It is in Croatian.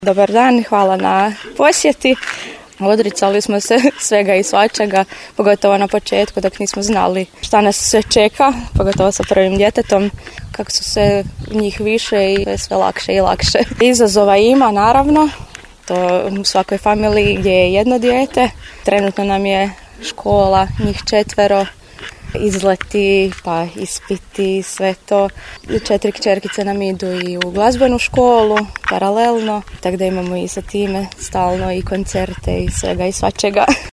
Dobar dan, hvala na posjeti. Odricali smo se svega i svačega, pogotovo na početku dok nismo znali šta nas sve čeka, pogotovo sa prvim djetetom. Kako su se njih više i sve lakše i lakše. Izazova ima, naravno, to u svakoj familiji gdje je jedno dijete. Trenutno nam je škola, njih 4, izleti, pa ispiti, sve to. 4 kćerkice nam idu i u glazbenu školu, paralelno, tako da imamo i sa time stalno i koncerte i svega i svačega.